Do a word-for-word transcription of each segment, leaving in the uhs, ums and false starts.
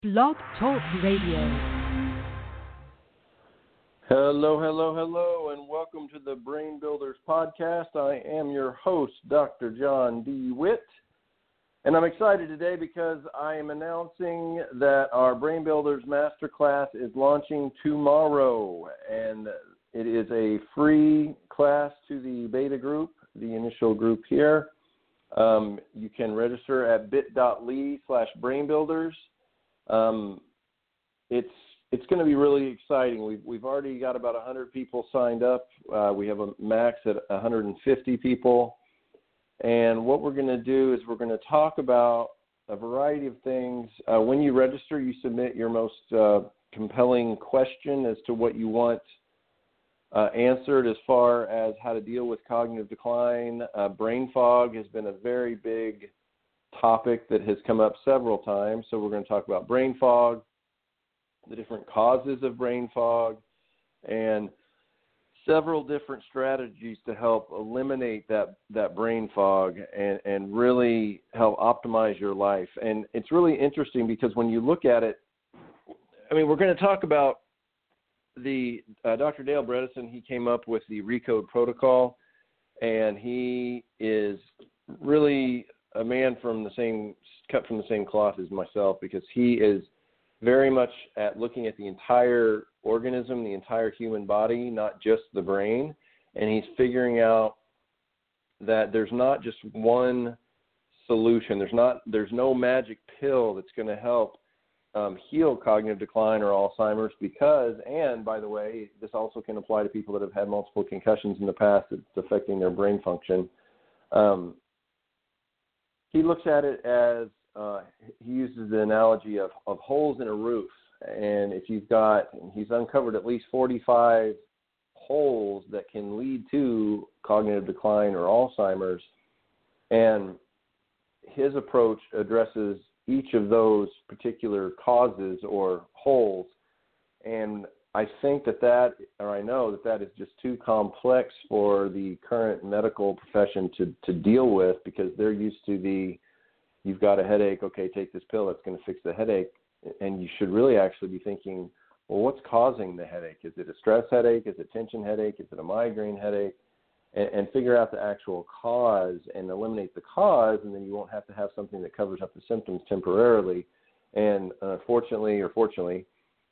Blog Talk Radio. Hello, hello, hello, and welcome to the Brain Builders Podcast. I am your host, Doctor John D. Witt, and I'm excited today because I am announcing that our Brain Builders Masterclass is launching tomorrow, and it is a free class to the beta group, the initial group here. Um, you can register at bit.ly slash brainbuilders. Um, it's it's going to be really exciting. We've we've already got about one hundred people signed up. Uh, we have a max at one hundred fifty people, and what we're going to do is we're going to talk about a variety of things. Uh, when you register, you submit your most uh, compelling question as to what you want uh, answered as far as how to deal with cognitive decline. Uh, brain fog has been a very big topic that has come up several times. So we're going to talk about brain fog, the different causes of brain fog, and several different strategies to help eliminate that, that brain fog and, and really help optimize your life. And it's really interesting because when you look at it, I mean, we're going to talk about the uh, Doctor Dale Bredesen. He came up with the RECODE protocol, and he is really a man from the same, cut from the same cloth as myself, because he is very much at looking at the entire organism, the entire human body, not just the brain. And he's figuring out that there's not just one solution. There's not, there's no magic pill that's going to help um, heal cognitive decline or Alzheimer's, because, and by the way, this also can apply to people that have had multiple concussions in the past. It's affecting their brain function. Um, He looks at it as, uh, he uses the analogy of, of holes in a roof. And if you've got, he's uncovered at least forty-five holes that can lead to cognitive decline or Alzheimer's. And his approach addresses each of those particular causes or holes. And I think that that, or I know that that is just too complex for the current medical profession to, to deal with, because they're used to the, you've got a headache, okay, take this pill, that's going to fix the headache. And you should really actually be thinking, well, what's causing the headache? Is it a stress headache? Is it a tension headache? Is it a migraine headache? And, and figure out the actual cause and eliminate the cause, and then you won't have to have something that covers up the symptoms temporarily. And unfortunately, or fortunately,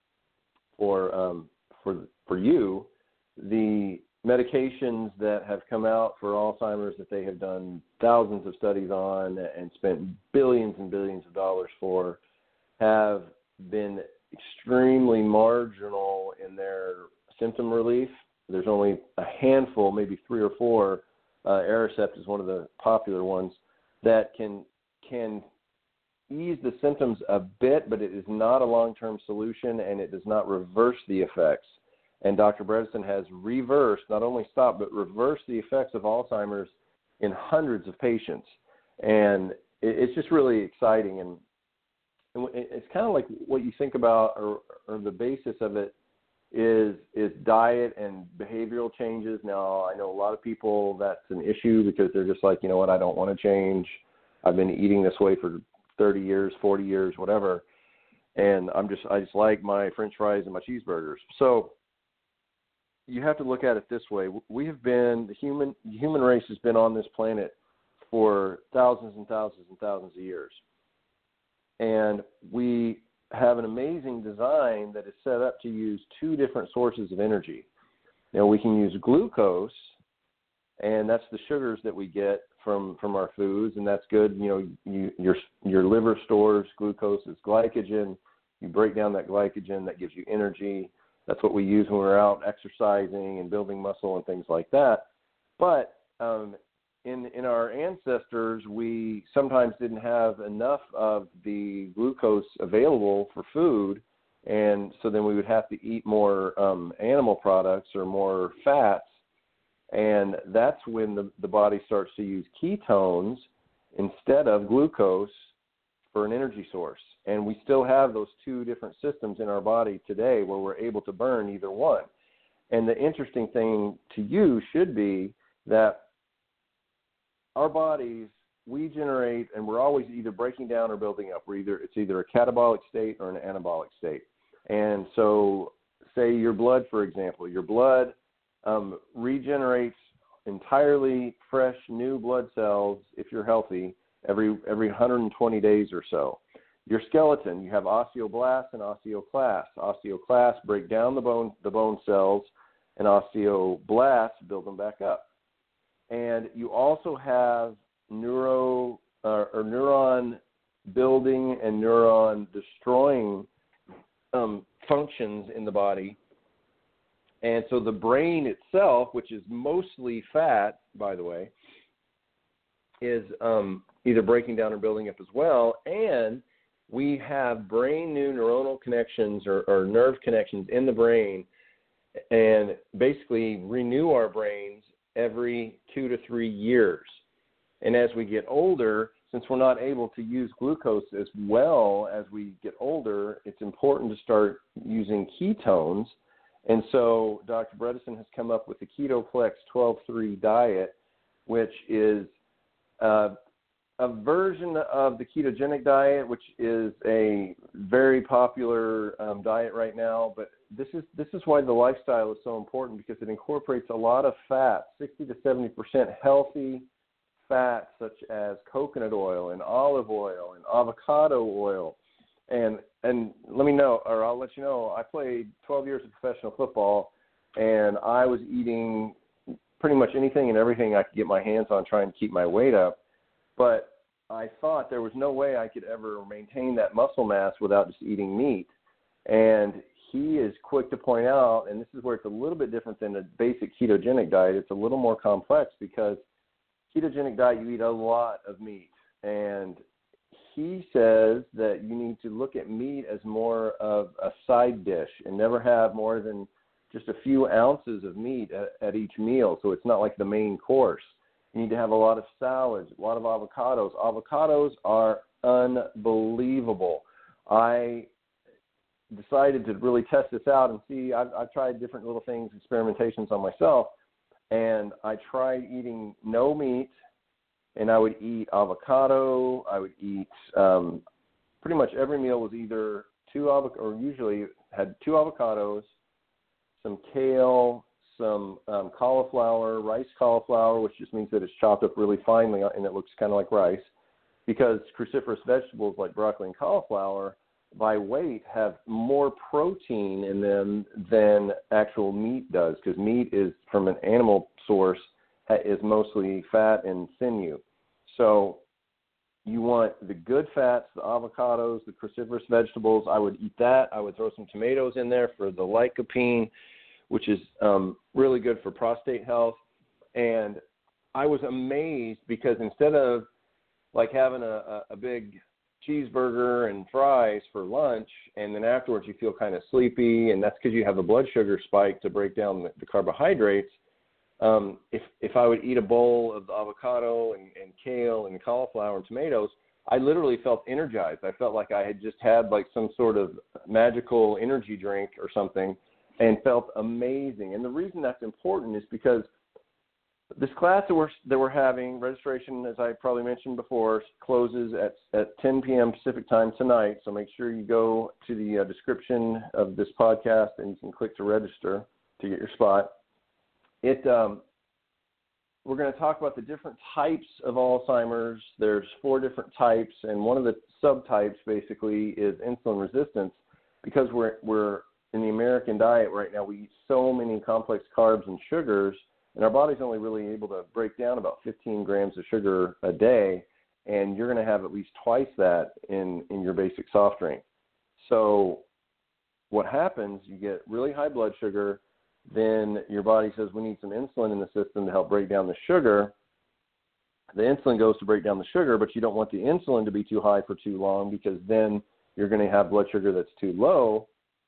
for um, for for you, the medications that have come out for Alzheimer's that they have done thousands of studies on and spent billions and billions of dollars for have been extremely marginal in their symptom relief. There's only a handful, maybe three or four, uh, Aricept is one of the popular ones, that can can ease the symptoms a bit, but it is not a long-term solution, and it does not reverse the effects. And Doctor Bredesen has reversed, not only stopped, but reversed the effects of Alzheimer's in hundreds of patients. And it's just really exciting. And it's kind of like what you think about, or, or the basis of it is is diet and behavioral changes. Now, I know a lot of people that's an issue because they're just like, you know what, I don't want to change. I've been eating this way for thirty years, forty years, whatever. And I'm just, I just like my French fries and my cheeseburgers. So you have to look at it this way. We have been, the human, the human race has been on this planet for thousands and thousands and thousands of years. And we have an amazing design that is set up to use two different sources of energy. You know, we can use glucose, and that's the sugars that we get from, from our foods, and that's good. You know, you, your your liver stores glucose as glycogen. You break down that glycogen, that gives you energy. That's what we use when we're out exercising and building muscle and things like that. But um, in in our ancestors, we sometimes didn't have enough of the glucose available for food, and so then we would have to eat more um, animal products or more fats. And that's when the, the body starts to use ketones instead of glucose for an energy source. And we still have those two different systems in our body today where we're able to burn either one. And the interesting thing to you should be that our bodies we generate, and we're always either breaking down or building up. We're either it's either a catabolic state or an anabolic state. And so, say your blood, for example, your blood um, regenerates entirely fresh new blood cells if you're healthy every every one hundred twenty days or so. Your skeleton, you have osteoblasts and osteoclasts. Osteoclasts break down the bone the bone cells, and osteoblasts build them back up. And you also have neuro uh, or neuron building and neuron destroying um, functions in the body. And so the brain itself, which is mostly fat, by the way, is um, either breaking down or building up as well. And we have brain new neuronal connections or, or nerve connections in the brain, and basically renew our brains every two to three years. And as we get older, since we're not able to use glucose as well as we get older, it's important to start using ketones. And so Doctor Bredesen has come up with the KetoFlex twelve three diet, which is uh, a version of the ketogenic diet, which is a very popular um, diet right now. But this is this is why the lifestyle is so important, because it incorporates a lot of fat, sixty to seventy percent healthy fats such as coconut oil and olive oil and avocado oil. And and let me know, or I'll let you know, I played twelve years of professional football, and I was eating pretty much anything and everything I could get my hands on trying to keep my weight up. But I thought there was no way I could ever maintain that muscle mass without just eating meat. And he is quick to point out, and this is where it's a little bit different than a basic ketogenic diet. It's a little more complex because ketogenic diet, you eat a lot of meat. And he says that you need to look at meat as more of a side dish and never have more than just a few ounces of meat at, at each meal. So it's not like the main course. You need to have a lot of salads, a lot of avocados. Avocados are unbelievable. I decided to really test this out and see. I've, I've tried different little things, experimentations on myself, and I tried eating no meat, and I would eat avocado. I would eat um, pretty much every meal was either two avoc- or usually had two avocados, some kale, some um, cauliflower, rice cauliflower, which just means that it's chopped up really finely and it looks kind of like rice, because cruciferous vegetables like broccoli and cauliflower by weight have more protein in them than actual meat does, because meat is from an animal source is mostly fat and sinew. So you want the good fats, the avocados, the cruciferous vegetables. I would eat that. I would throw some tomatoes in there for the lycopene, which is um, really good for prostate health. And I was amazed because instead of like having a, a, a big cheeseburger and fries for lunch, and then afterwards you feel kind of sleepy, and that's because you have a blood sugar spike to break down the, the carbohydrates. Um, if if I would eat a bowl of avocado and, and kale and cauliflower and tomatoes, I literally felt energized. I felt like I had just had like some sort of magical energy drink or something, and felt amazing. And the reason that's important is because this class that we're that we're having, registration, as I probably mentioned before, closes at at ten p.m. Pacific time tonight. So make sure you go to the uh, description of this podcast and you can click to register to get your spot. It um, we're going to talk about the different types of Alzheimer's. There's four different types, and one of the subtypes basically is insulin resistance, because we're we're in the American diet right now. We eat so many complex carbs and sugars, and our body's only really able to break down about fifteen grams of sugar a day, and you're going to have at least twice that in, in your basic soft drink. So what happens, you get really high blood sugar, then your body says we need some insulin in the system to help break down the sugar. The insulin goes to break down the sugar, but you don't want the insulin to be too high for too long, because then you're going to have blood sugar that's too low.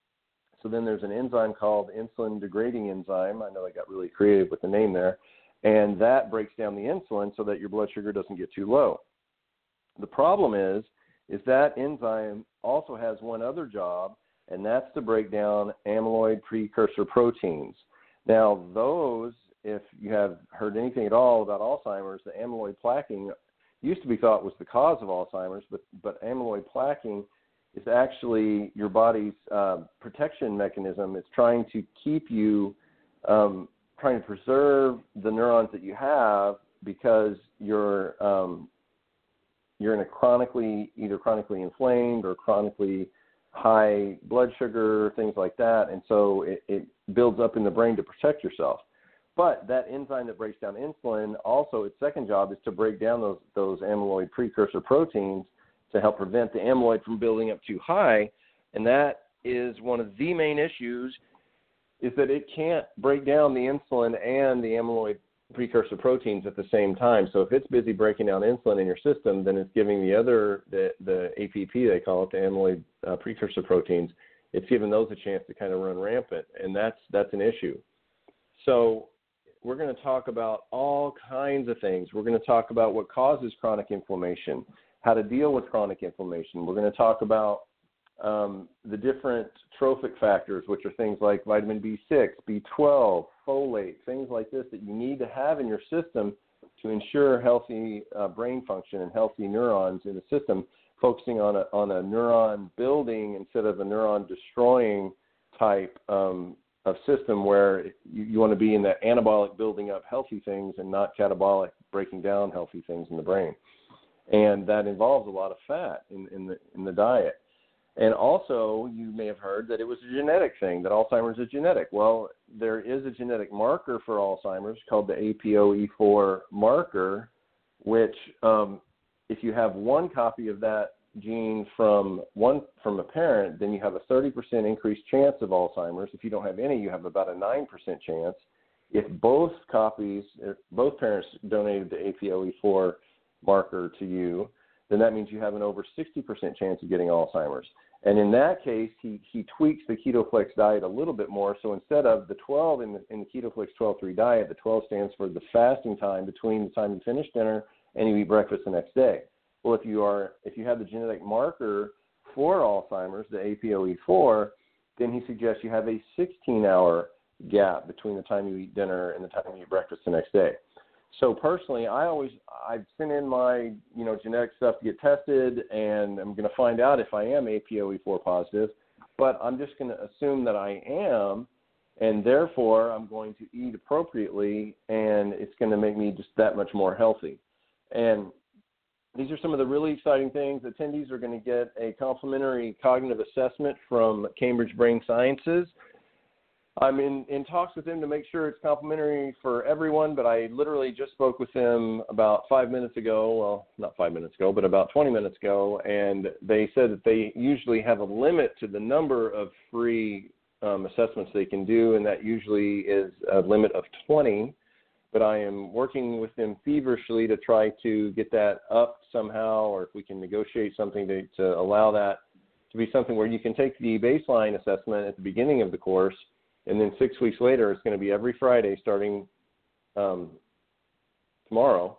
So then there's an enzyme called insulin-degrading enzyme. I know I got really creative with the name there. And that breaks down the insulin so that your blood sugar doesn't get too low. The problem is, is that enzyme also has one other job, and that's to break down amyloid precursor proteins. Now, those, if you have heard anything at all about Alzheimer's, the amyloid plaquing used to be thought was the cause of Alzheimer's, but, but amyloid plaquing is actually your body's uh, protection mechanism. It's trying to keep you, um, trying to preserve the neurons that you have because you're um, you're in a chronically, either chronically inflamed or chronically high blood sugar, things like that, and so it, it builds up in the brain to protect yourself. But that enzyme that breaks down insulin, also its second job is to break down those, those amyloid precursor proteins to help prevent the amyloid from building up too high, and that is one of the main issues, is that it can't break down the insulin and the amyloid precursor proteins at the same time. So if it's busy breaking down insulin in your system, then it's giving the other, the, the A P P, they call it, the amyloid uh, precursor proteins, it's giving those a chance to kind of run rampant, and that's that's an issue. So we're going to talk about all kinds of things. We're going to talk about what causes chronic inflammation, how to deal with chronic inflammation. We're going to talk about um, the different trophic factors, which are things like vitamin B six, B twelve, folate, things like this that you need to have in your system to ensure healthy uh, brain function and healthy neurons in the system, focusing on a, on a neuron building instead of a neuron destroying type um, of system where you, you want to be in that anabolic building up healthy things and not catabolic breaking down healthy things in the brain. And that involves a lot of fat in, in the in the diet. And also, you may have heard that it was a genetic thing, that Alzheimer's is genetic. Well, there is a genetic marker for Alzheimer's called the A P O E four marker, which um, if you have one copy of that gene from one from a parent, then you have a thirty percent increased chance of Alzheimer's. If you don't have any, you have about a nine percent chance. If both copies, if both parents donated the A P O E four marker to you, then that means you have an over sixty percent chance of getting Alzheimer's. And in that case, he, he tweaks the KetoFlex diet a little bit more. So instead of the twelve in the, in the KetoFlex twelve three diet, the twelve stands for the fasting time between the time you finish dinner and you eat breakfast the next day. Well, if you are if you have the genetic marker for Alzheimer's, the A P O E four, then he suggests you have a sixteen-hour gap between the time you eat dinner and the time you eat breakfast the next day. So personally, I always I've sent in my you know genetic stuff to get tested, and I'm going to find out if I am A P O E four positive. But I'm just going to assume that I am, and therefore I'm going to eat appropriately, and it's going to make me just that much more healthy. And these are some of the really exciting things. Attendees are going to get a complimentary cognitive assessment from Cambridge Brain Sciences. I'm in, in talks with them to make sure it's complimentary for everyone, but I literally just spoke with them about five minutes ago. Well, not five minutes ago, but about twenty minutes ago, and they said that they usually have a limit to the number of free um, assessments they can do, and that usually is a limit of twenty. But I am working with them feverishly to try to get that up somehow, or if we can negotiate something to, to allow that to be something where you can take the baseline assessment at the beginning of the course, and then six weeks later, it's going to be every Friday starting um, tomorrow.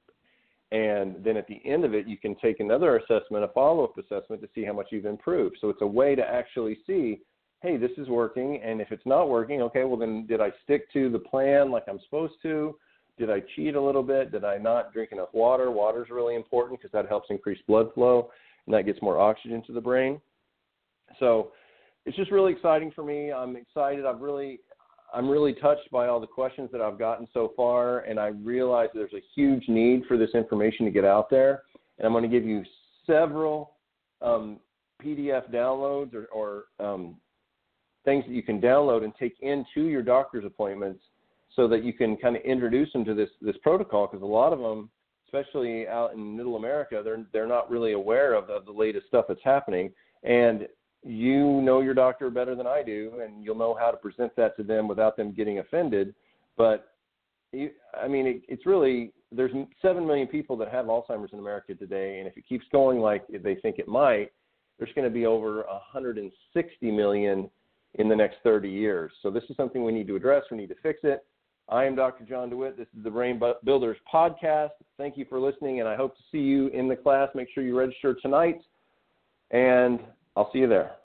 And then at the end of it, you can take another assessment, a follow-up assessment, to see how much you've improved. So it's a way to actually see, hey, this is working. And if it's not working, okay, well, then did I stick to the plan like I'm supposed to? Did I cheat a little bit? Did I not drink enough water? Water is really important because that helps increase blood flow, and that gets more oxygen to the brain. So it's just really exciting for me. I'm excited. I've really, I'm really touched by all the questions that I've gotten so far, and I realize there's a huge need for this information to get out there. And I'm going to give you several um, P D F downloads or, or um, things that you can download and take into your doctor's appointments so that you can kind of introduce them to this this protocol, because a lot of them, especially out in Middle America, they're they're not really aware of, of the latest stuff that's happening. And you know your doctor better than I do, and you'll know how to present that to them without them getting offended. But, you, I mean, it, it's really, there's seven million people that have Alzheimer's in America today, and if it keeps going like they think it might, there's going to be over one hundred sixty million in the next thirty years. So this is something we need to address. We need to fix it. I am Doctor John DeWitt. This is the Brain Builders Podcast. Thank you for listening, and I hope to see you in the class. Make sure you register tonight, and I'll see you there.